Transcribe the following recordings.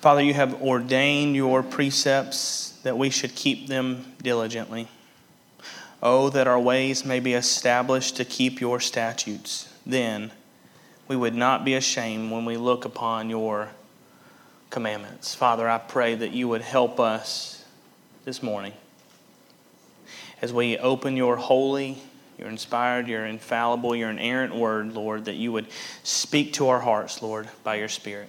Father, you have ordained your precepts that we should keep them diligently. Oh, that our ways may be established to keep your statutes. Then we would not be ashamed when we look upon your commandments. Father, I pray that you would help us this morning as we open your holy, your inspired, your infallible, your inerrant word, Lord, that you would speak to our hearts, Lord, by your Spirit.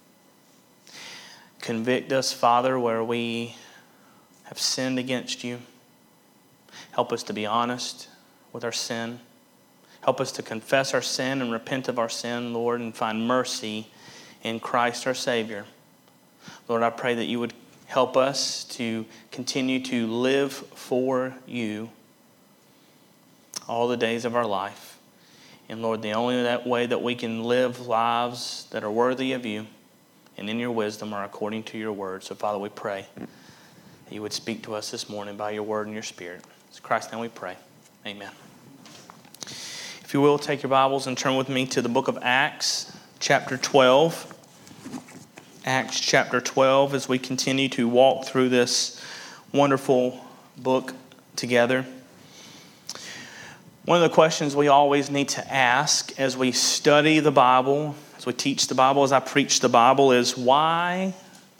Convict us, Father, where we have sinned against you. Help us to be honest with our sin. Help us to confess our sin and repent of our sin, Lord, and find mercy in Christ our Savior. Lord, I pray that you would help us to continue to live for you all the days of our life. And Lord, the only way that we can live lives that are worthy of you and in your wisdom are according to your word. So, Father, we pray that you would speak to us this morning by your word and your Spirit. It's in Christ's name we pray. Amen. If you will, take your Bibles and turn with me to the book of Acts, chapter 12. Acts chapter 12, as we continue to walk through this wonderful book together. One of the questions we always need to ask as we study the Bible, as we teach the Bible, as I preach the Bible, is why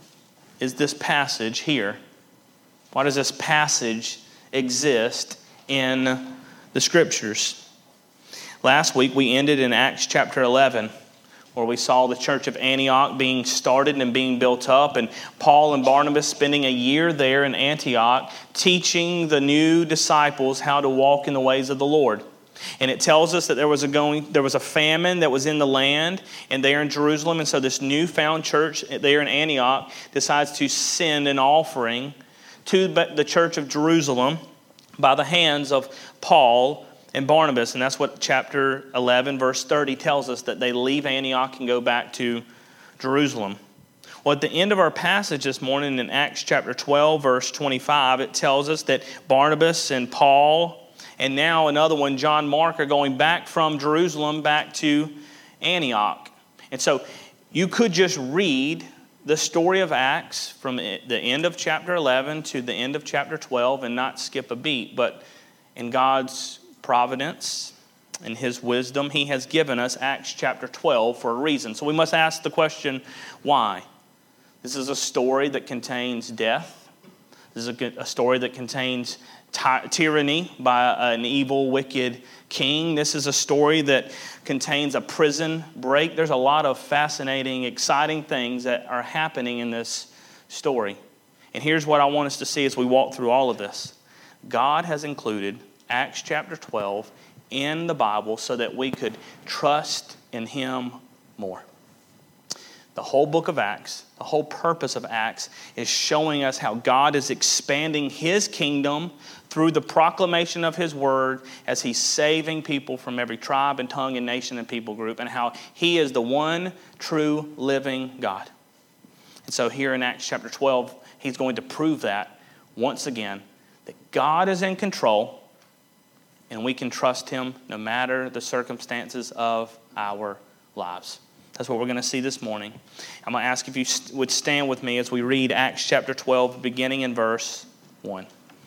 is this passage here? Why does this passage exist in the Scriptures? Last week we ended in Acts chapter 11, where we saw the church of Antioch being started and being built up, and Paul and Barnabas spending a year there in Antioch teaching the new disciples how to walk in the ways of the Lord. And it tells us that there was a famine that was in the land and there in Jerusalem, and so this newfound church there in Antioch decides to send an offering to the church of Jerusalem by the hands of Paul and Barnabas. And that's what chapter 11, verse 30 tells us, that they leave Antioch and go back to Jerusalem. Well, at the end of our passage this morning in Acts chapter 12, verse 25, it tells us that Barnabas and Paul, and now another one, John Mark, are going back from Jerusalem back to Antioch. And so you could just read the story of Acts from the end of chapter 11 to the end of chapter 12 and not skip a beat. But in God's providence and his wisdom, he has given us Acts chapter 12 for a reason. So we must ask the question, why? This is a story that contains death. This is a story that contains tyranny by an evil, wicked king. This is a story that contains a prison break. There's a lot of fascinating, exciting things that are happening in this story. And here's what I want us to see as we walk through all of this. God has included Acts chapter 12 in the Bible so that we could trust in him more. The whole book of Acts, the whole purpose of Acts is showing us how God is expanding his kingdom through the proclamation of his word as he's saving people from every tribe and tongue and nation and people group, and how he is the one true living God. And so here in Acts chapter 12, he's going to prove that once again, that God is in control and we can trust him no matter the circumstances of our lives. That's what we're going to see this morning. I'm going to ask if you would stand with me as we read Acts chapter 12, beginning in verse 1.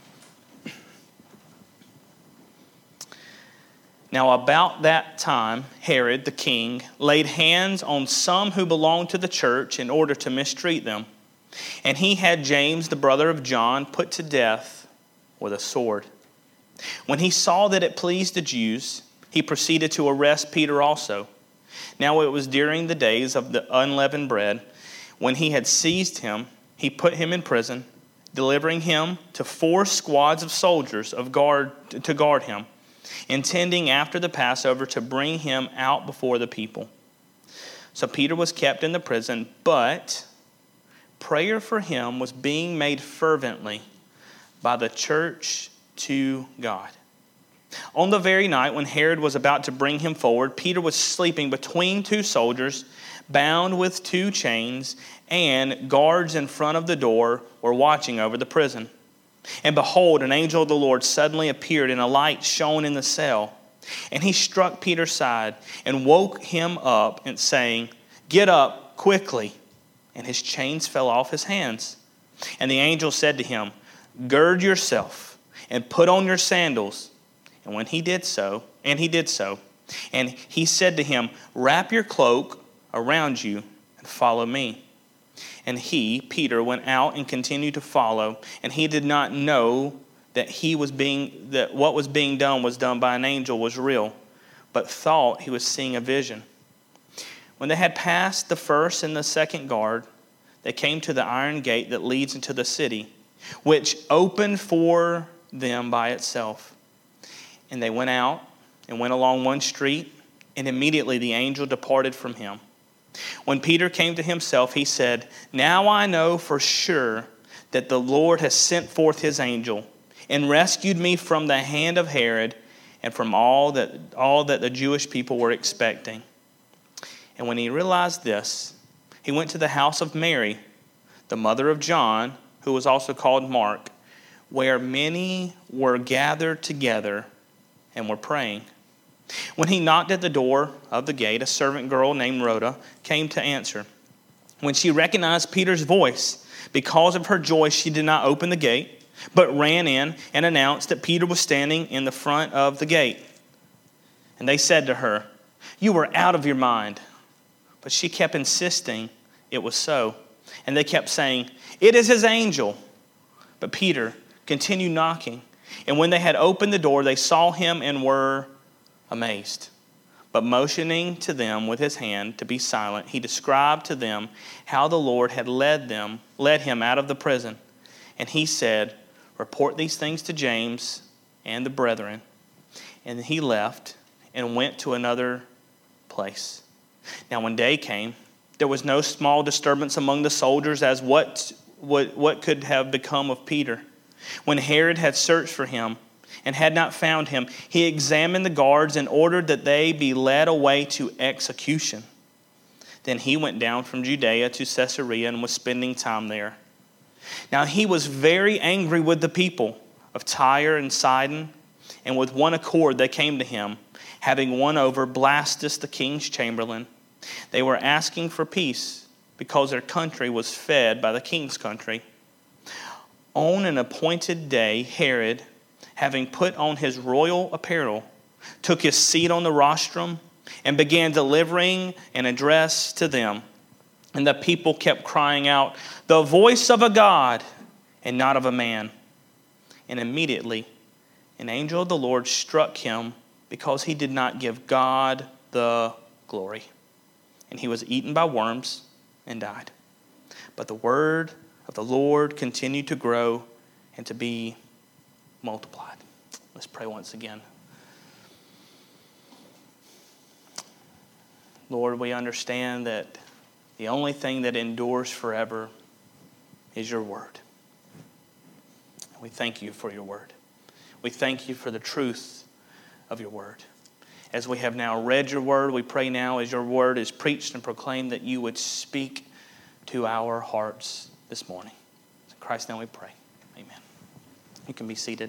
Now about that time, Herod the king laid hands on some who belonged to the church in order to mistreat them. And he had James, the brother of John, put to death with a sword. When he saw that it pleased the Jews, he proceeded to arrest Peter also. Now it was during the days of the unleavened bread. When he had seized him, he put him in prison, delivering him to 4 squads of soldiers to guard him, intending after the Passover to bring him out before the people. So Peter was kept in the prison, but prayer for him was being made fervently by the church to God. On the very night when Herod was about to bring him forward, Peter was sleeping between 2 soldiers, bound with 2 chains, and guards in front of the door were watching over the prison. And behold, an angel of the Lord suddenly appeared, and a light shone in the cell. And he struck Peter's side and woke him up, and saying, "Get up quickly." and his chains fell off his hands. And the angel said to him, "Gird yourself and put on your sandals." And he did so. And he said to him, "Wrap your cloak around you and follow me." And he, Peter, went out and continued to follow. And he did not know that what was being done was done by an angel was real, but thought he was seeing a vision. When they had passed the first and the second guard, they came to the iron gate that leads into the city, which opened for them by itself. And they went out and went along one street, and immediately the angel departed from him. When Peter came to himself, he said, "Now I know for sure that the Lord has sent forth his angel and rescued me from the hand of Herod and from all that the Jewish people were expecting." And when he realized this, he went to the house of Mary, the mother of John, who was also called Mark, where many were gathered together and were praying. When he knocked at the door of the gate, a servant girl named Rhoda came to answer. When she recognized Peter's voice, because of her joy, she did not open the gate, but ran in and announced that Peter was standing in the front of the gate. And they said to her, "You were out of your mind." But she kept insisting it was so. And they kept saying, "It is his angel." But Peter continued knocking. And when they had opened the door, they saw him and were amazed. But motioning to them with his hand to be silent, he described to them how the Lord had led him out of the prison. And he said, "Report these things to James and the brethren." And he left and went to another place. Now when day came, there was no small disturbance among the soldiers as what could have become of Peter. When Herod had searched for him and had not found him, he examined the guards and ordered that they be led away to execution. Then he went down from Judea to Caesarea and was spending time there. Now he was very angry with the people of Tyre and Sidon, and with one accord they came to him, having won over Blastus the king's chamberlain. They were asking for peace because their country was fed by the king's country. On an appointed day, Herod, having put on his royal apparel, took his seat on the rostrum and began delivering an address to them. And the people kept crying out, "The voice of a God and not of a man." And immediately an angel of the Lord struck him because he did not give God the glory. And he was eaten by worms and died. But the word of the Lord continued to grow and to be multiplied. Let's pray once again. Lord, we understand that the only thing that endures forever is your word. We thank you for your word. We thank you for the truth of your word. As we have now read your word, we pray now as your word is preached and proclaimed that you would speak to our hearts this morning. In Christ's name we pray. Amen. You can be seated.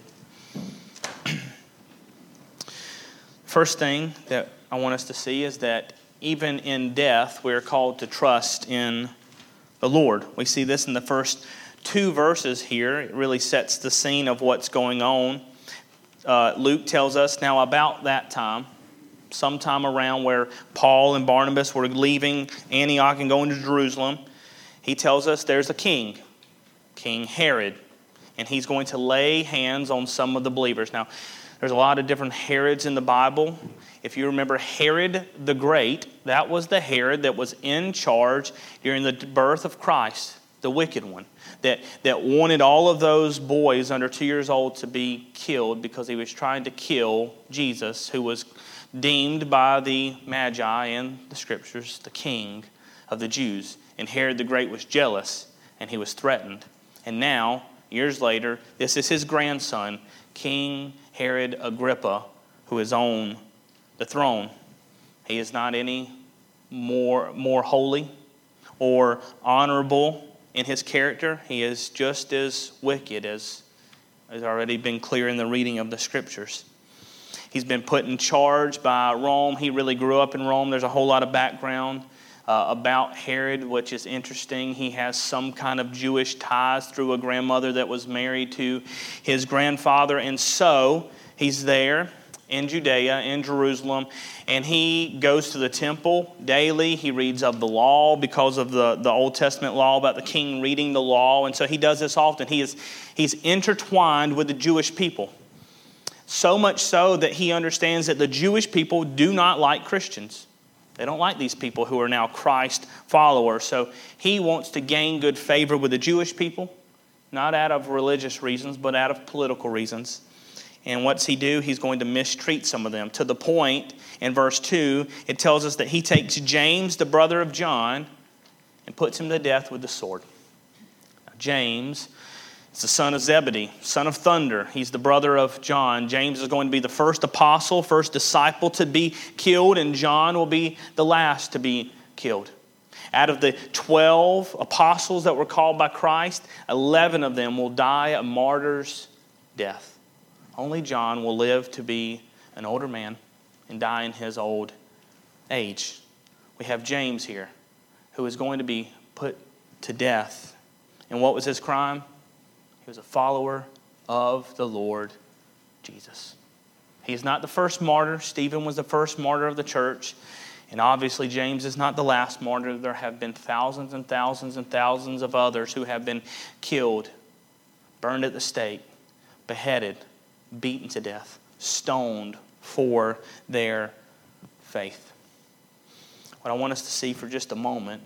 First thing that I want us to see is that even in death, we are called to trust in the Lord. We see this in the first two verses here. It really sets the scene of what's going on. Luke tells us now about that time, sometime around where Paul and Barnabas were leaving Antioch and going to Jerusalem. He tells us there's a king, King Herod, and he's going to lay hands on some of the believers. Now, there's a lot of different Herods in the Bible. If you remember Herod the Great, that was the Herod that was in charge during the birth of Christ, the wicked one, that wanted all of those boys under 2 years old to be killed because he was trying to kill Jesus, who was deemed by the Magi and the Scriptures the king of the Jews. And Herod the Great was jealous, and he was threatened. And now, years later, this is his grandson, King Herod Agrippa, who is on the throne. He is not any more holy or honorable in his character. He is just as wicked as has already been clear in the reading of the Scriptures. He's been put in charge by Rome. He really grew up in Rome. There's a whole lot of background about Herod, which is interesting. He has some kind of Jewish ties through a grandmother that was married to his grandfather. And so he's there in Judea, in Jerusalem, and he goes to the temple daily. He reads of the law because of the Old Testament law about the king reading the law. And so he does this often. He's intertwined with the Jewish people. So much so that he understands that the Jewish people do not like Christians. They don't like these people who are now Christ followers. So he wants to gain good favor with the Jewish people, not out of religious reasons, but out of political reasons. And what's he do? He's going to mistreat some of them, to the point, in verse 2, it tells us that he takes James, the brother of John, and puts him to death with the sword. Now, James is the son of Zebedee, son of thunder. He's the brother of John. James is going to be the first apostle, first disciple to be killed, and John will be the last to be killed. Out of the 12 apostles that were called by Christ, 11 of them will die a martyr's death. Only John will live to be an older man and die in his old age. We have James here, who is going to be put to death. And what was his crime? He was a follower of the Lord Jesus. He's not the first martyr. Stephen was the first martyr of the church. And obviously James is not the last martyr. There have been thousands and thousands and thousands of others who have been killed, burned at the stake, beheaded, beaten to death, stoned for their faith. What I want us to see for just a moment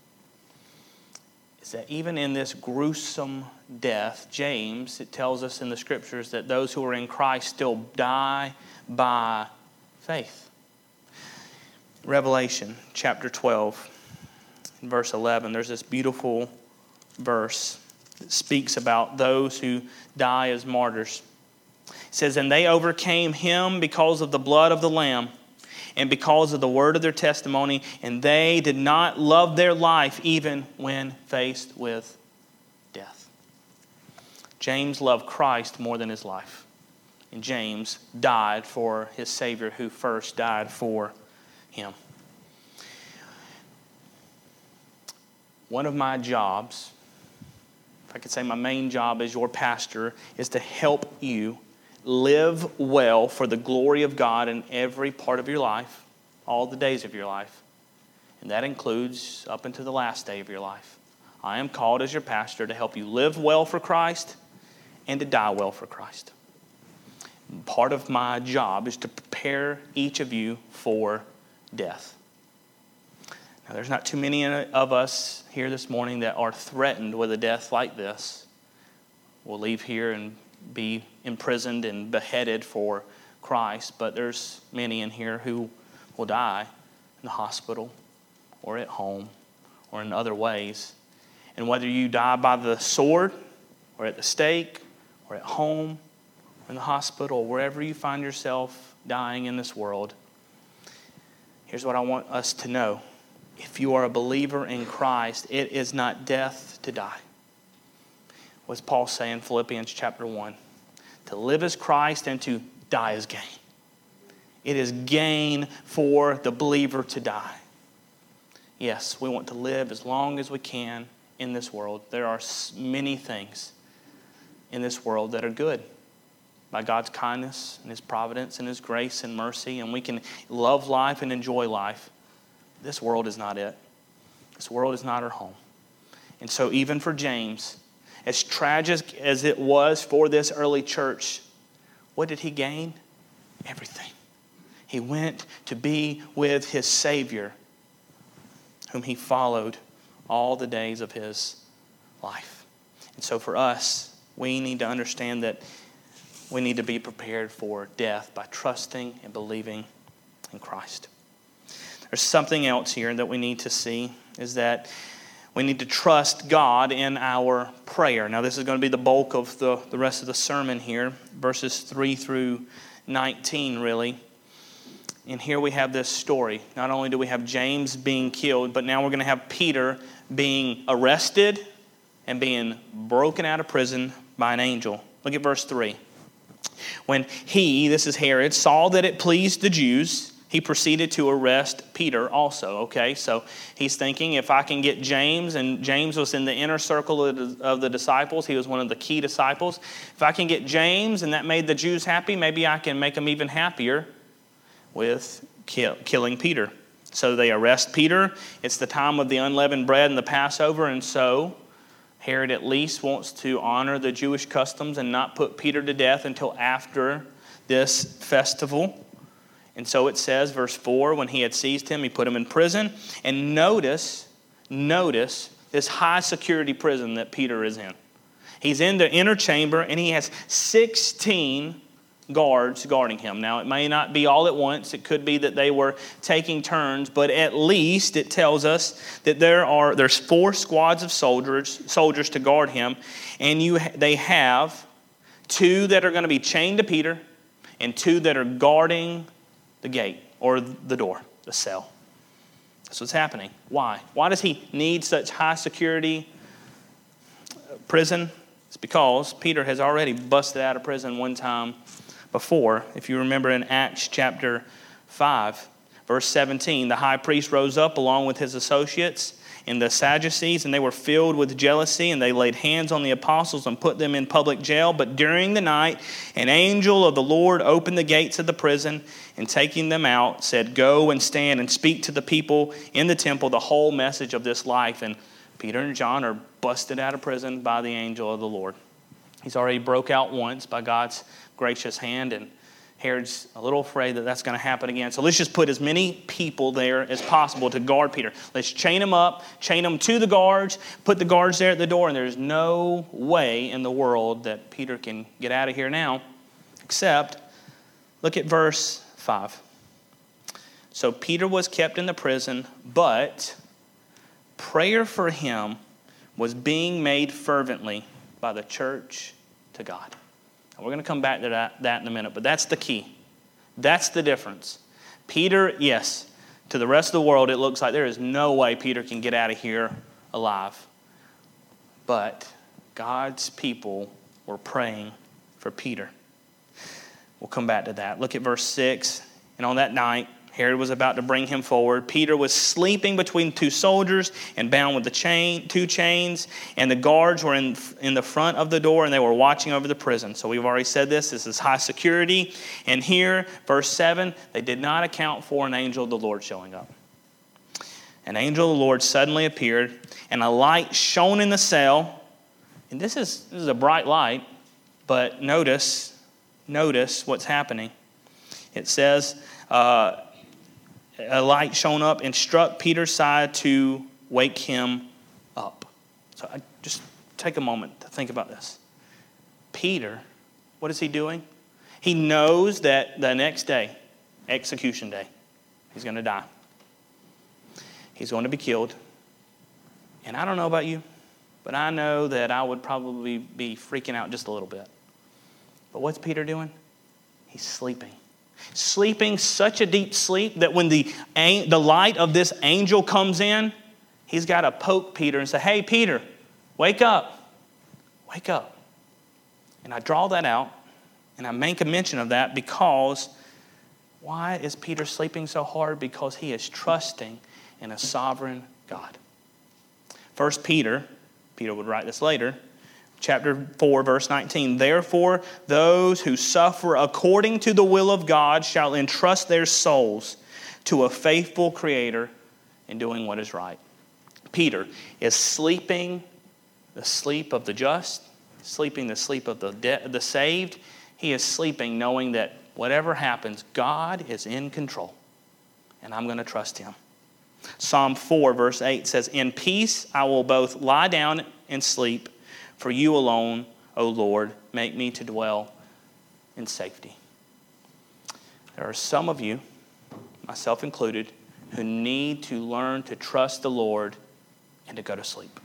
is that even in this gruesome death, James, it tells us in the scriptures that those who are in Christ still die by faith. Revelation chapter 12, in verse 11, there's this beautiful verse that speaks about those who die as martyrs. It says, "And they overcame him because of the blood of the Lamb and because of the word of their testimony, and they did not love their life even when faced with death." James loved Christ more than his life. And James died for his Savior who first died for him. One of my jobs, if I could say my main job as your pastor, is to help you live well for the glory of God in every part of your life, all the days of your life. And that includes up until the last day of your life. I am called as your pastor to help you live well for Christ and to die well for Christ. Part of my job is to prepare each of you for death. Now, there's not too many of us here this morning that are threatened with a death like this. We'll leave here and be imprisoned and beheaded for Christ, but there's many in here who will die in the hospital or at home or in other ways. And whether you die by the sword or at the stake or at home or in the hospital or wherever you find yourself dying in this world, here's what I want us to know. If you are a believer in Christ, it is not death to die. What's Paul say in Philippians chapter 1? To live as Christ and to die as gain. It is gain for the believer to die. Yes, we want to live as long as we can in this world. There are many things in this world that are good by God's kindness and His providence and His grace and mercy, and we can love life and enjoy life. This world is not it. This world is not our home. And so even for James, as tragic as it was for this early church, what did he gain? Everything. He went to be with his Savior, whom he followed all the days of his life. And so for us, we need to understand that we need to be prepared for death by trusting and believing in Christ. There's something else here that we need to see, is that we need to trust God in our prayer. Now, this is going to be the bulk of the rest of the sermon here, verses 3 through 19, really. And here we have this story. Not only do we have James being killed, but now we're going to have Peter being arrested and being broken out of prison by an angel. Look at verse 3. When he, this is Herod, saw that it pleased the Jews he proceeded to arrest Peter also, okay? So he's thinking, if I can get James, and James was in the inner circle of the disciples. He was one of the key disciples. If I can get James, and that made the Jews happy, maybe I can make them even happier with killing Peter. So they arrest Peter. It's the time of the unleavened bread and the Passover, and so Herod at least wants to honor the Jewish customs and not put Peter to death until after this festival. And so it says, verse 4, when he had seized him, he put him in prison. And notice this high security prison that Peter is in. He's in the inner chamber, and he has 16 guards guarding him. Now, it may not be all at once. It could be that they were taking turns, but at least it tells us that there's 4 squads of soldiers to guard him, and they have 2 that are going to be chained to Peter and 2 that are guarding the gate or the door, the cell. That's what's happening. Why? Why does he need such high security prison? It's because Peter has already busted out of prison one time before. If you remember in Acts chapter 5, verse 17, the high priest rose up along with his associates and the Sadducees, and they were filled with jealousy, and they laid hands on the apostles and put them in public jail. But during the night, an angel of the Lord opened the gates of the prison, and taking them out, said, "Go and stand and speak to the people in the temple the whole message of this life." And Peter and John are busted out of prison by the angel of the Lord. He's already broke out once by God's gracious hand, and Herod's a little afraid that that's going to happen again. So let's just put as many people there as possible to guard Peter. Let's chain him up, chain him to the guards, put the guards there at the door, and there's no way in the world that Peter can get out of here now, except, look at verse 5. So Peter was kept in the prison, but prayer for him was being made fervently by the church to God. And we're going to come back to that in a minute, but that's the key. That's the difference. Peter, yes, to the rest of the world, it looks like there is no way Peter can get out of here alive. But God's people were praying for Peter. We'll come back to that. Look at verse 6. And on that night, Herod was about to bring him forward. Peter was sleeping between 2 soldiers and bound with 2 chains. And the guards were in the front of the door, and they were watching over the prison. So we've already said this. This is high security. And here, verse 7, they did not account for an angel of the Lord showing up. An angel of the Lord suddenly appeared, and a light shone in the cell. And this is a bright light, but notice what's happening. It says, a light shone up and struck Peter's side to wake him up. So I just take a moment to think about this. Peter, what is he doing? He knows that the next day, execution day, he's going to die. He's going to be killed. And I don't know about you, but I know that I would probably be freaking out just a little bit. But what's Peter doing? He's sleeping. Sleeping such a deep sleep that when the light of this angel comes in, he's got to poke Peter and say, "Hey, Peter, wake up. Wake up." And I draw that out, and I make a mention of that because why is Peter sleeping so hard? Because he is trusting in a sovereign God. 1 Peter would write this later, chapter 4, verse 19. "Therefore, those who suffer according to the will of God shall entrust their souls to a faithful Creator in doing what is right." Peter is sleeping the sleep of the just, sleeping the sleep of the saved. He is sleeping knowing that whatever happens, God is in control, and I'm going to trust Him. Psalm 4, verse 8 says, "In peace I will both lie down and sleep, for you alone, O Lord, make me to dwell in safety." There are some of you, myself included, who need to learn to trust the Lord and to go to sleep.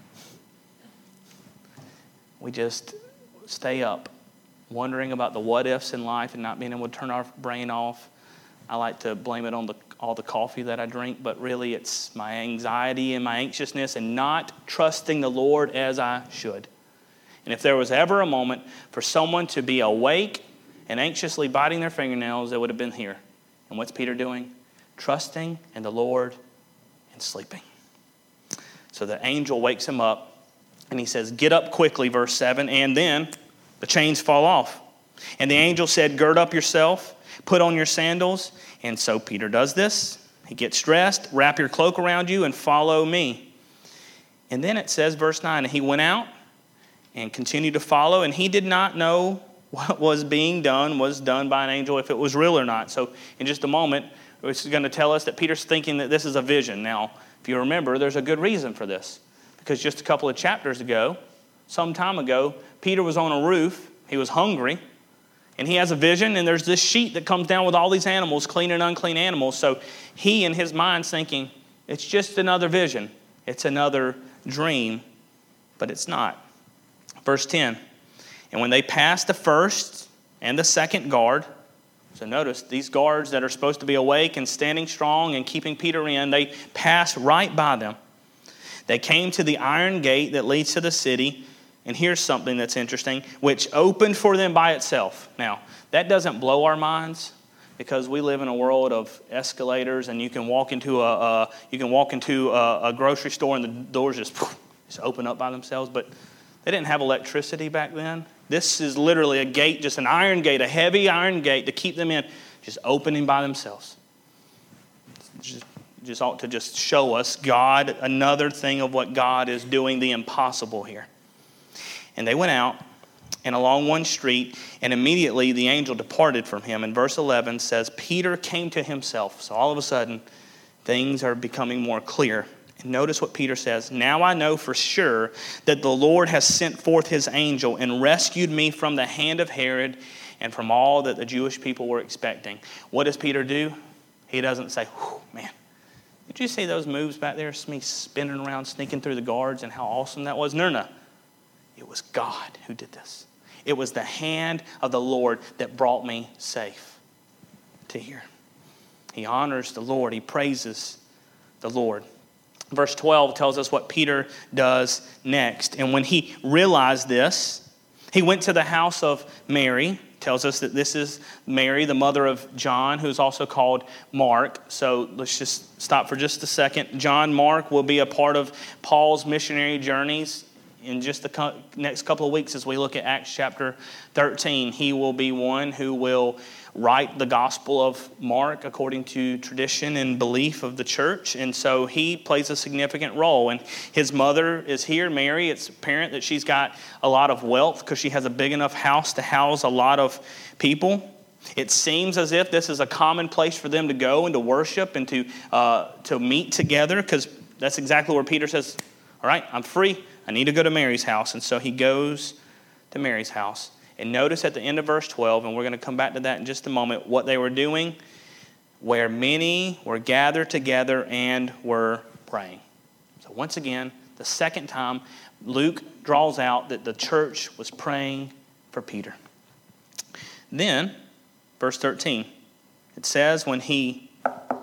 We just stay up, wondering about the what-ifs in life and not being able to turn our brain off. I like to blame it on all the coffee that I drink, but really it's my anxiety and my anxiousness and not trusting the Lord as I should. And if there was ever a moment for someone to be awake and anxiously biting their fingernails, it would have been here. And what's Peter doing? trusting in the Lord and sleeping. So the angel wakes him up and he says, get up quickly, verse 7, and then the chains fall off. And the angel said, gird up yourself, put on your sandals. And so Peter does this. He gets dressed, wrap your cloak around you, and follow me. And then it says, verse 9, and he went out and continued to follow, and he did not know what was being done was done by an angel, if it was real or not. So in just a moment, it's going to tell us that Peter's thinking that this is a vision. Now, if you remember, there's a good reason for this. Because just a couple of chapters ago, some time ago, Peter was on a roof. He was hungry. And he has a vision, and there's this sheet that comes down with all these animals, clean and unclean animals. So he, in his mind's thinking, it's just another vision. It's another dream, but it's not. Verse 10, and when they passed the first and the second guard, so notice these guards that are supposed to be awake and standing strong and keeping Peter in, they passed right by them. They came to the iron gate that leads to the city. And here's something that's interesting, which opened for them by itself. Now, that doesn't blow our minds because we live in a world of escalators, and you can walk into a grocery store and the doors just open up by themselves. But they didn't have electricity back then. This is literally a gate, just an iron gate, a heavy iron gate to keep them in, just opening by themselves. Just ought to just show us God, another thing of what God is doing, the impossible here. And they went out and along one street, and immediately the angel departed from him. And verse 11 says, Peter came to himself. So all of a sudden, things are becoming more clear. And notice what Peter says. Now I know for sure that the Lord has sent forth his angel and rescued me from the hand of Herod and from all that the Jewish people were expecting. What does Peter do? He doesn't say, man, did you see those moves back there? Me spinning around, sneaking through the guards, and how awesome that was? No. It was God who did this. It was the hand of the Lord that brought me safe to here. He honors the Lord. He praises the Lord. Verse 12 tells us what Peter does next. And when he realized this, he went to the house of Mary. Tells us that this is Mary, the mother of John, who's also called Mark. So let's just stop for just a second. John Mark will be a part of Paul's missionary journeys in just the next couple of weeks as we look at Acts chapter 13. He will be one who will write the Gospel of Mark according to tradition and belief of the church. And so he plays a significant role. And his mother is here, Mary. It's apparent that she's got a lot of wealth because she has a big enough house to house a lot of people. It seems as if this is a common place for them to go and to worship and to meet together, because that's exactly where Peter says, all right, I'm free. I need to go to Mary's house. And so he goes to Mary's house. And notice at the end of verse 12, and we're going to come back to that in just a moment, what they were doing, where many were gathered together and were praying. So once again, the second time, Luke draws out that the church was praying for Peter. Then, verse 13, it says, when he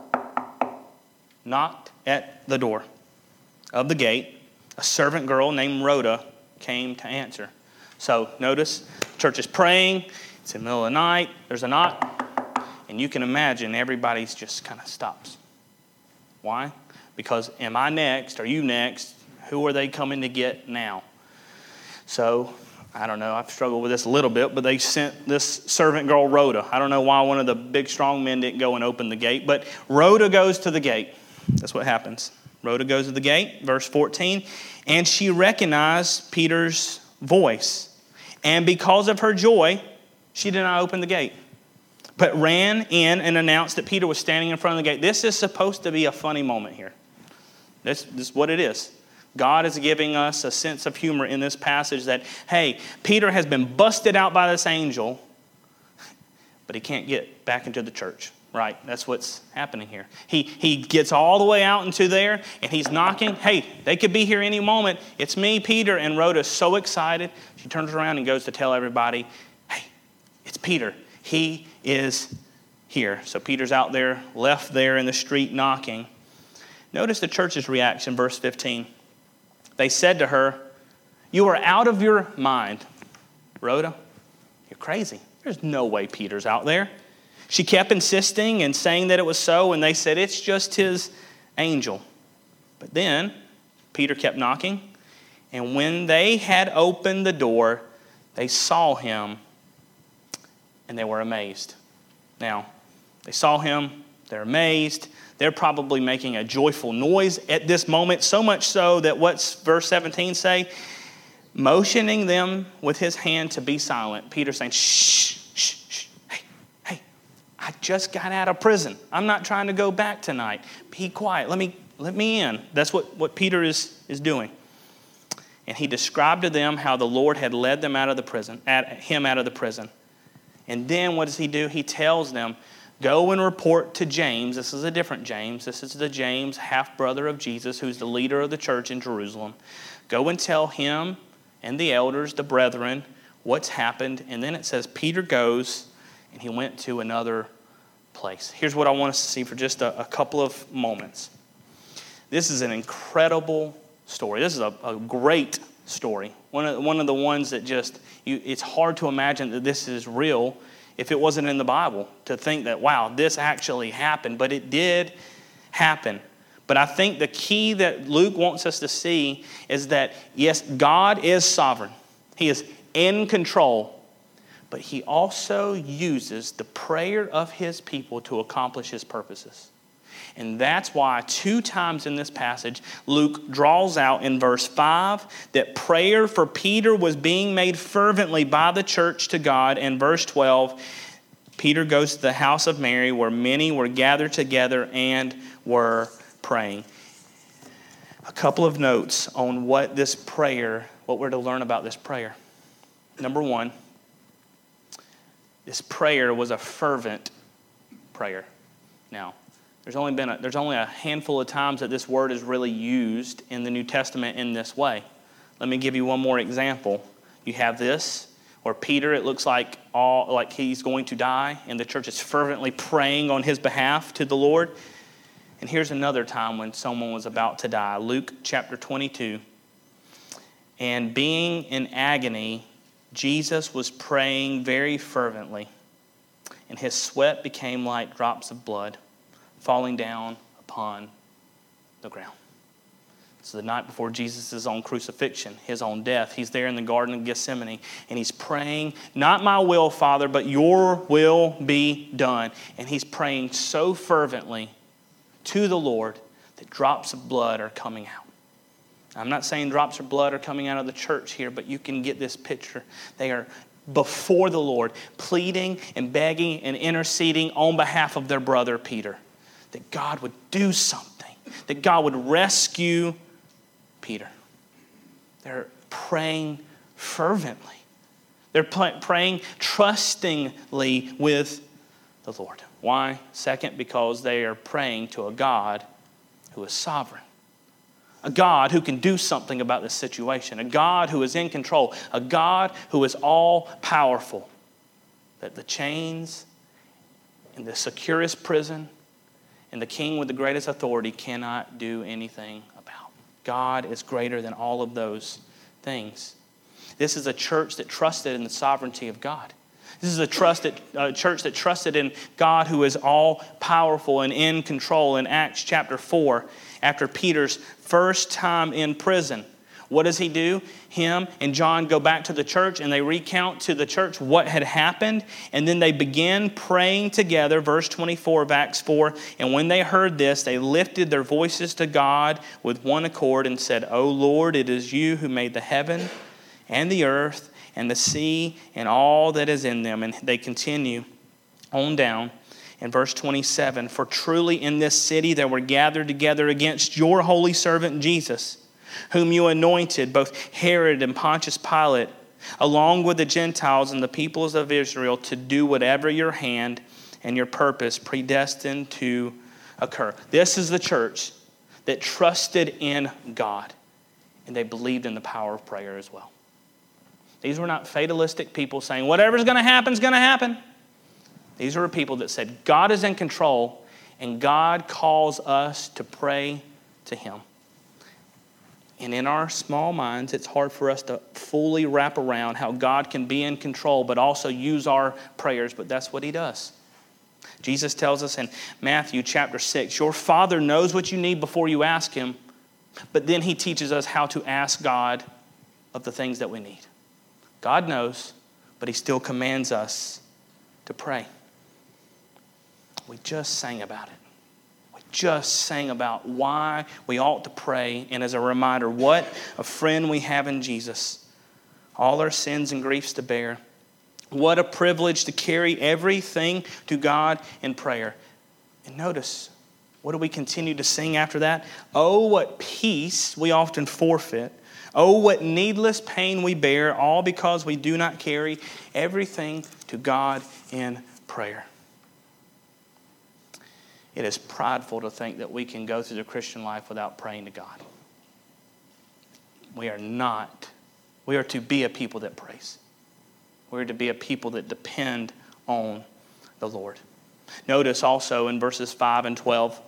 knocked at the door of the gate, a servant girl named Rhoda came to answer. So notice, the church is praying. It's in the middle of the night. There's a knock. And you can imagine everybody's just kind of stops. Why? Because am I next? Are you next? Who are they coming to get now? So, I don't know. I've struggled with this a little bit, but they sent this servant girl, Rhoda. I don't know why one of the big, strong men didn't go and open the gate, but Rhoda goes to the gate. That's what happens. Rhoda goes to the gate, verse 14, and she recognized Peter's voice. And because of her joy, she did not open the gate, but ran in and announced that Peter was standing in front of the gate. This is supposed to be a funny moment here. This is what it is. God is giving us a sense of humor in this passage that, hey, Peter has been busted out by this angel, but he can't get back into the church. Right, that's what's happening here. He gets all the way out into there, and he's knocking. Hey, they could be here any moment. It's me, Peter. And Rhoda's so excited. She turns around and goes to tell everybody, hey, it's Peter. He is here. So Peter's out there, left there in the street knocking. Notice the church's reaction, verse 15. They said to her, you are out of your mind. Rhoda, you're crazy. There's no way Peter's out there. She kept insisting and saying that it was so, and they said, it's just his angel. But then Peter kept knocking, and when they had opened the door, they saw him, and they were amazed. Now, they saw him, they're amazed. They're probably making a joyful noise at this moment, so much so that what's verse 17 say? Motioning them with his hand to be silent. Peter saying, shh, shh, shh. Hey, I just got out of prison. I'm not trying to go back tonight. Be quiet. Let me in. That's what Peter is doing. And he described to them how the Lord had led them out of the prison, him out of the prison. And then what does he do? He tells them, go and report to James. This is a different James. This is the James, half-brother of Jesus, who's the leader of the church in Jerusalem. Go and tell him and the elders, the brethren, what's happened. And then it says Peter goes and he went to another place. Here's what I want us to see for just a couple of moments. This is an incredible story. This is a great story. One of the ones that it's hard to imagine that this is real if it wasn't in the Bible, to think that, wow, this actually happened. But it did happen. But I think the key that Luke wants us to see is that, yes, God is sovereign. He is in control. But he also uses the prayer of his people to accomplish his purposes. And that's why 2 times in this passage, Luke draws out in verse 5 that prayer for Peter was being made fervently by the church to God. And verse 12, Peter goes to the house of Mary where many were gathered together and were praying. A couple of notes on what we're to learn about this prayer. Number 1, this prayer was a fervent prayer. Now, there's only a handful of times that this word is really used in the New Testament in this way. Let me give you one more example. You have this, where Peter, it looks like he's going to die, and the church is fervently praying on his behalf to the Lord. And here's another time when someone was about to die. Luke chapter 22. And being in agony, Jesus was praying very fervently, and his sweat became like drops of blood falling down upon the ground. It's the night before Jesus' own crucifixion, his own death. He's there in the Garden of Gethsemane, and he's praying, not my will, Father, but your will be done. And he's praying so fervently to the Lord that drops of blood are coming out. I'm not saying drops of blood are coming out of the church here, but you can get this picture. They are before the Lord, pleading and begging and interceding on behalf of their brother Peter, that God would do something, that God would rescue Peter. They're praying fervently. They're praying trustingly with the Lord. Why? Second, because they are praying to a God who is sovereign. A God who can do something about this situation. A God who is in control. A God who is all powerful. That the chains in the securest prison and the king with the greatest authority cannot do anything about. God is greater than all of those things. This is a church that trusted in the sovereignty of God. This is a church that trusted in God who is all powerful and in control. In Acts chapter 4, after Peter's first time in prison, what does he do? Him and John go back to the church and they recount to the church what had happened. And then they begin praying together, verse 24 of Acts 4. And when they heard this, they lifted their voices to God with one accord and said, O Lord, it is you who made the heaven and the earth and the sea and all that is in them. And they continue on down. In verse 27, for truly in this city they were gathered together against your holy servant Jesus, whom you anointed, both Herod and Pontius Pilate, along with the Gentiles and the peoples of Israel, to do whatever your hand and your purpose predestined to occur. This is the church that trusted in God, and they believed in the power of prayer as well. These were not fatalistic people saying, whatever's going to happen is going to happen. These were people that said, God is in control, and God calls us to pray to him. And in our small minds, it's hard for us to fully wrap around how God can be in control, but also use our prayers, but that's what he does. Jesus tells us in Matthew chapter 6, your Father knows what you need before you ask Him, but then He teaches us how to ask God of the things that we need. God knows, but He still commands us to pray. We just sang about it. We just sang about why we ought to pray, and as a reminder, what a friend we have in Jesus. All our sins and griefs to bear. What a privilege to carry everything to God in prayer. And notice, what do we continue to sing after that? Oh, what peace we often forfeit. Oh, what needless pain we bear, all because we do not carry everything to God in prayer. It is prideful to think that we can go through the Christian life without praying to God. We are not. We are to be a people that prays. We are to be a people that depend on the Lord. Notice also in verses 5 and 12,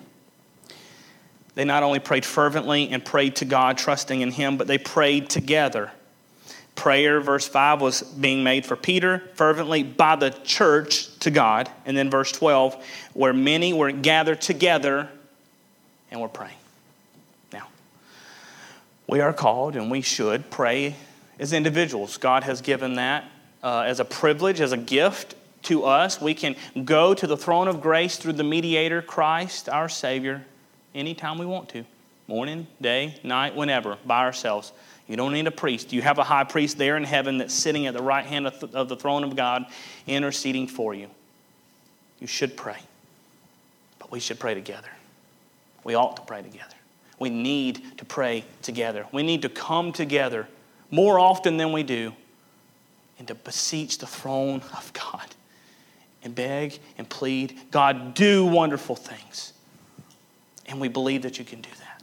they not only prayed fervently and prayed to God, trusting in Him, but they prayed together. Prayer, verse 5, was being made for Peter fervently by the church to God. And then verse 12, where many were gathered together and were praying. Now, we are called and we should pray as individuals. God has given that as a privilege, as a gift to us. We can go to the throne of grace through the mediator, Christ, our Savior, anytime we want to. Morning, day, night, whenever, by ourselves. You don't need a priest. You have a high priest there in heaven that's sitting at the right hand of the throne of God, interceding for you. You should pray. But we should pray together. We ought to pray together. We need to pray together. We need to come together more often than we do and to beseech the throne of God and beg and plead, God, do wonderful things. And we believe that you can do that.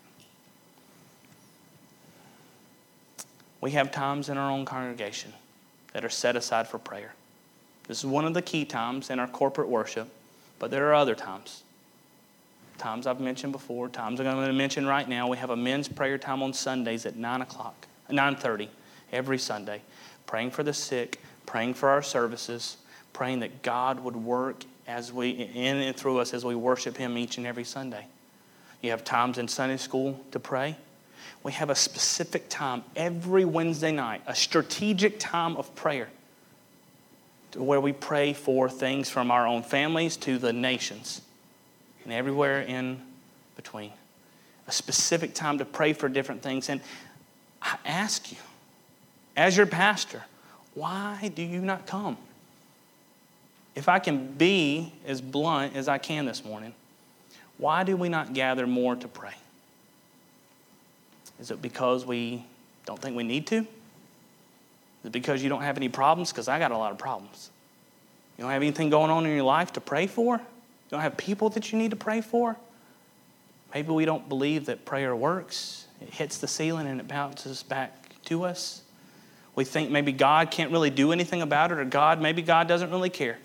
We have times in our own congregation that are set aside for prayer. This is one of the key times in our corporate worship, but there are other times. Times I've mentioned before, times I'm going to mention right now. We have a men's prayer time on Sundays at 9:30 every Sunday, praying for the sick, praying for our services, praying that God would work in and through us as we worship Him each and every Sunday. You have times in Sunday school to pray. We have a specific time every Wednesday night, a strategic time of prayer, where we pray for things from our own families to the nations and everywhere in between. A specific time to pray for different things. And I ask you, as your pastor, why do you not come? If I can be as blunt as I can this morning, why do we not gather more to pray? Is it because we don't think we need to? Is it because you don't have any problems? Because I got a lot of problems. You don't have anything going on in your life to pray for? You don't have people that you need to pray for? Maybe we don't believe that prayer works. It hits the ceiling and it bounces back to us. We think maybe God can't really do anything about it, or maybe God doesn't really care.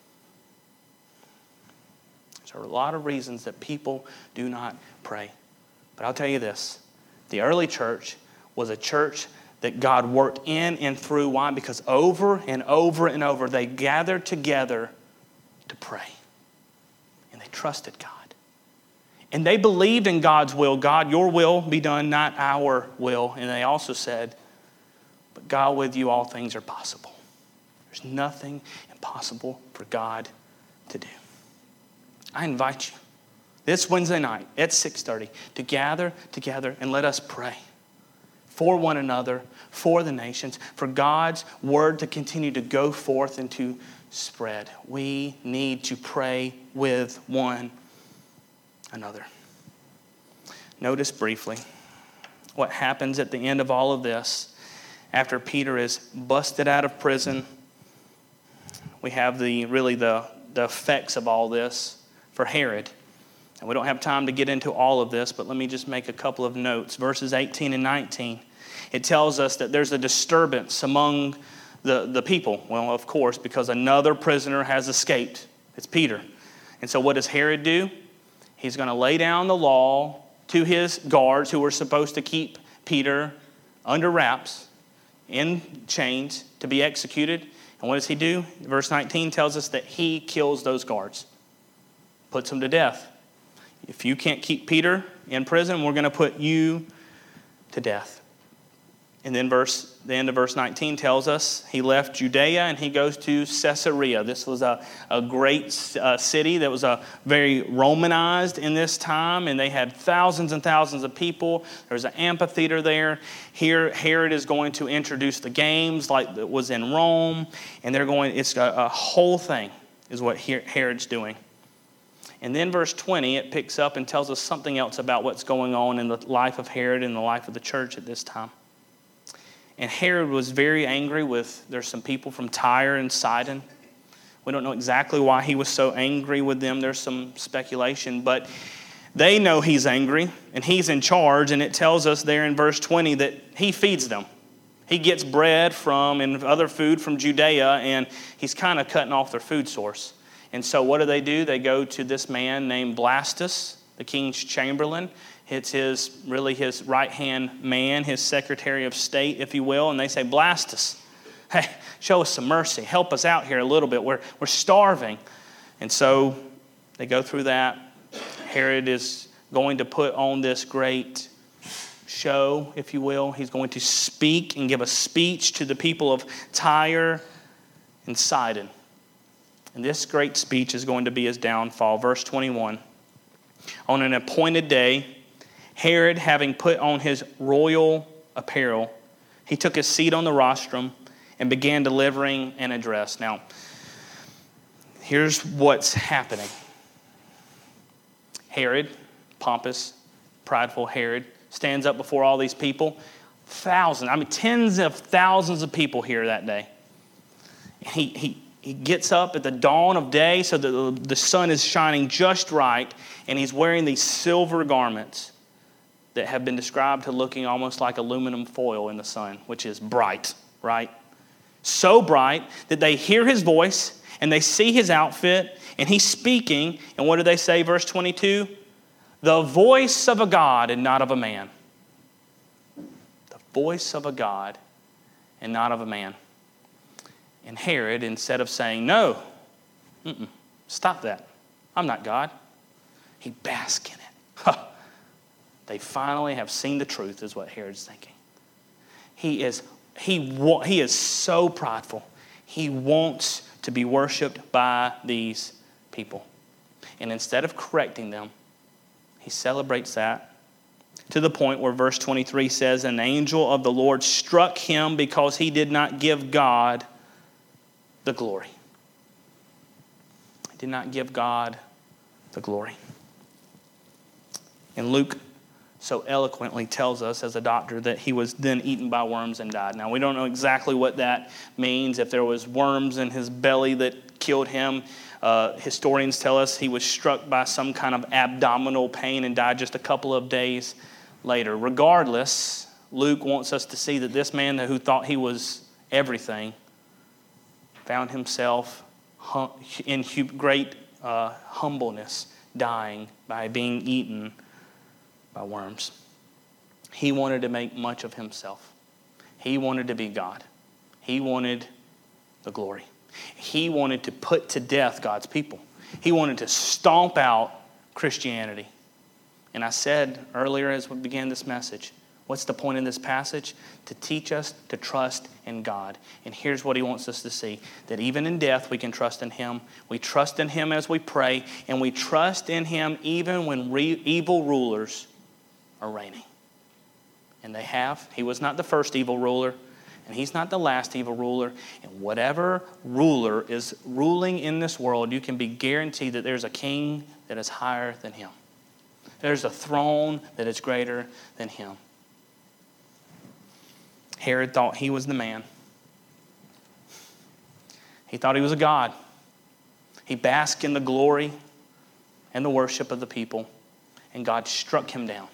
There are a lot of reasons that people do not pray. But I'll tell you this. The early church was a church that God worked in and through. Why? Because over and over and over they gathered together to pray. And they trusted God. And they believed in God's will. God, your will be done, not our will. And they also said, but God, with you all things are possible. There's nothing impossible for God to do. I invite you this Wednesday night at 6:30 to gather together and let us pray for one another, for the nations, for God's word to continue to go forth and to spread. We need to pray with one another. Notice briefly what happens at the end of all of this. After Peter is busted out of prison, we have the effects of all this for Herod. And we don't have time to get into all of this, but let me just make a couple of notes. Verses 18 and 19, it tells us that there's a disturbance among the people. Well, of course, because another prisoner has escaped. It's Peter. And so what does Herod do? He's going to lay down the law to his guards who were supposed to keep Peter under wraps. in chains to be executed. And what does he do? Verse 19 tells us that he kills those guards, puts them to death. If you can't keep Peter in prison, we're going to put you to death. And then the end of verse 19 tells us he left Judea and he goes to Caesarea. This was a great city that was very Romanized in this time, and they had thousands and thousands of people. There's an amphitheater there. Here, Herod is going to introduce the games like it was in Rome, and it's a whole thing is what Herod's doing. And then verse 20, it picks up and tells us something else about what's going on in the life of Herod and the life of the church at this time. And Herod was very angry there's some people from Tyre and Sidon. We don't know exactly why he was so angry with them. There's some speculation, but they know he's angry and he's in charge. And it tells us there in verse 20 that he feeds them. He gets bread and other food from Judea, and he's kind of cutting off their food source. And so what do? They go to this man named Blastus, the king's chamberlain. It's his right-hand man, his secretary of state, if you will. And they say, Blastus, hey, show us some mercy. Help us out here a little bit. We're starving. And so they go through that. Herod is going to put on this great show, if you will. He's going to speak and give a speech to the people of Tyre and Sidon. And this great speech is going to be his downfall. Verse 21. On an appointed day, Herod, having put on his royal apparel, he took his seat on the rostrum and began delivering an address. Now, here's what's happening. Herod, pompous, prideful Herod, stands up before all these people. Tens of thousands of people here that day. He gets up at the dawn of day so that the sun is shining just right, and he's wearing these silver garments that have been described to looking almost like aluminum foil in the sun, which is bright, right? So bright that they hear his voice and they see his outfit and he's speaking. And what do they say, verse 22? The voice of a God and not of a man. The voice of a God and not of a man. And Herod, instead of saying, no, stop that, I'm not God, he basks in it. They finally have seen the truth, is what Herod's thinking. He is so prideful. He wants to be worshipped by these people. And instead of correcting them, he celebrates that to the point where verse 23 says, an angel of the Lord struck him because he did not give God the glory. He did not give God the glory. And Luke so eloquently tells us as a doctor that he was then eaten by worms and died. Now, we don't know exactly what that means, if there was worms in his belly that killed him. Historians tell us he was struck by some kind of abdominal pain and died just a couple of days later. Regardless, Luke wants us to see that this man who thought he was everything found himself in great humbleness, dying by being eaten by worms. He wanted to make much of himself. He wanted to be God. He wanted the glory. He wanted to put to death God's people. He wanted to stomp out Christianity. And I said earlier as we began this message, what's the point in this passage? To teach us to trust in God. And here's what he wants us to see, that even in death we can trust in him. We trust in him as we pray, and we trust in him even when evil rulers are reigning. And they have. He was not the first evil ruler, and he's not the last evil ruler. And whatever ruler is ruling in this world, you can be guaranteed that there's a king that is higher than him. There's a throne that is greater than him. Herod thought he was the man. He thought he was a god. He basked in the glory and the worship of the people, and God struck him down.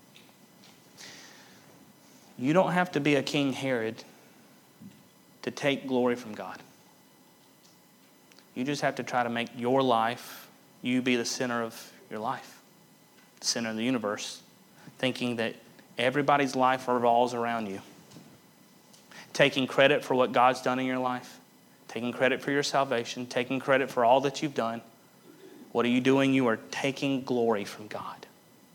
You don't have to be a King Herod to take glory from God. You just have to try to make your life, you be the center of your life, the center of the universe, thinking that everybody's life revolves around you. taking credit for what God's done in your life, taking credit for your salvation, taking credit for all that you've done. What are you doing? You are taking glory from God.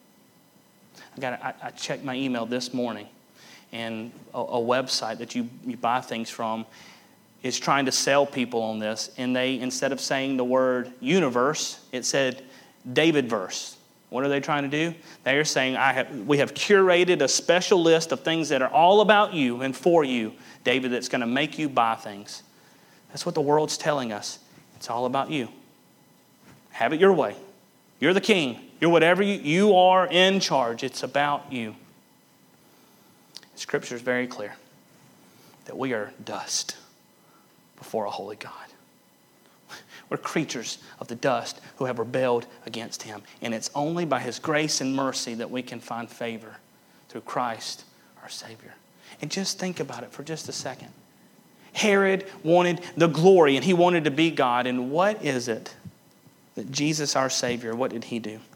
I checked my email this morning, and a website that you buy things from is trying to sell people on this. And they, instead of saying the word universe, it said David verse. What are they trying to do? They are saying, we have curated a special list of things that are all about you and for you, David, that's going to make you buy things. That's what the world's telling us. It's all about you. Have it your way. You're the king. You're whatever you are in charge. It's about you. Scripture is very clear that we are dust before a holy God. We're creatures of the dust who have rebelled against him. And it's only by his grace and mercy that we can find favor through Christ, our Savior. And just think about it for just a second. Herod wanted the glory, and he wanted to be God. And what is it that Jesus, our Savior, what did he do?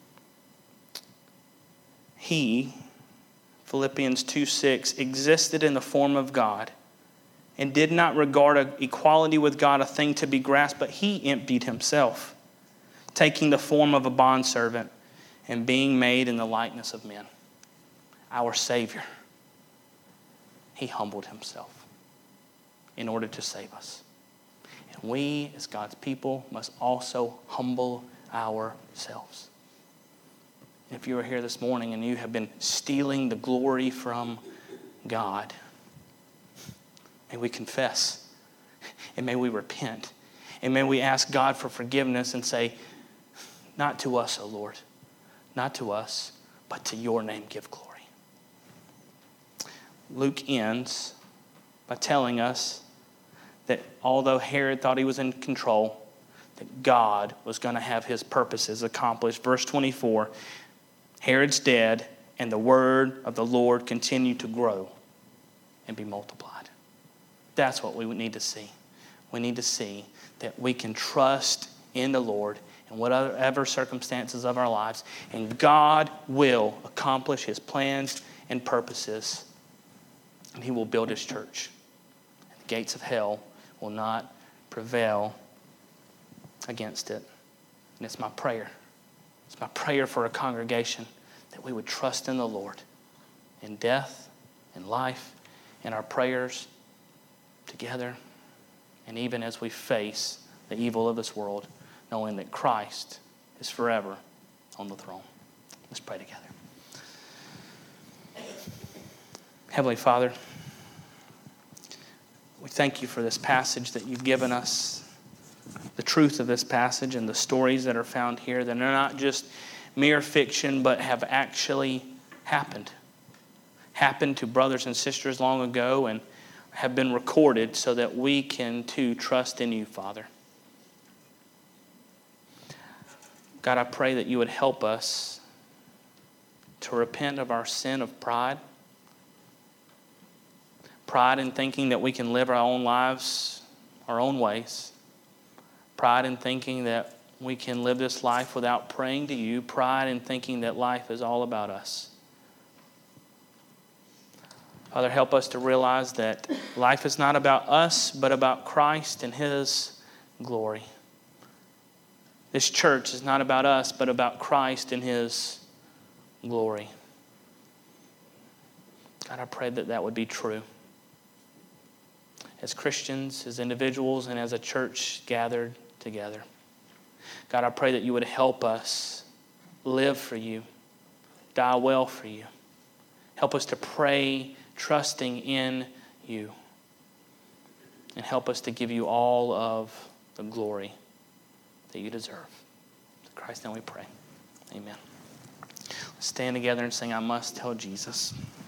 He, Philippians 2:6, existed in the form of God and did not regard equality with God a thing to be grasped, but he emptied himself, taking the form of a bondservant and being made in the likeness of men. Our Savior, he humbled himself in order to save us. And we, as God's people, must also humble ourselves. If you are here this morning and you have been stealing the glory from God, may we confess, and may we repent, and may we ask God for forgiveness and say, not to us, O Lord, not to us, but to your name give glory. Luke ends by telling us that although Herod thought he was in control, that God was going to have his purposes accomplished. Verse 24, Herod's dead, and the word of the Lord continued to grow and be multiplied. That's what we need to see. We need to see that we can trust in the Lord in whatever circumstances of our lives, and God will accomplish his plans and purposes, and he will build his church. The gates of hell will not prevail against it. And it's my prayer. It's my prayer for a congregation that we would trust in the Lord in death, in life, in our prayers together, and even as we face the evil of this world, knowing that Christ is forever on the throne. Let's pray together. Heavenly Father, we thank you for this passage that you've given us, the truth of this passage and the stories that are found here that are not just mere fiction but have actually happened to brothers and sisters long ago and have been recorded so that we can too trust in you, Father. God, I pray that you would help us to repent of our sin of pride. Pride in thinking that we can live our own lives our own ways. Pride in thinking that we can live this life without praying to you. Pride in thinking that life is all about us. Father, help us to realize that life is not about us, but about Christ and his glory. This church is not about us, but about Christ and his glory. God, I pray that that would be true. As Christians, as individuals, and as a church gathered together. God, I pray that you would help us live for you, die well for you. Help us to pray trusting in you. And help us to give you all of the glory that you deserve. In Christ's name we pray. Amen. Let's stand together and sing, I Must Tell Jesus.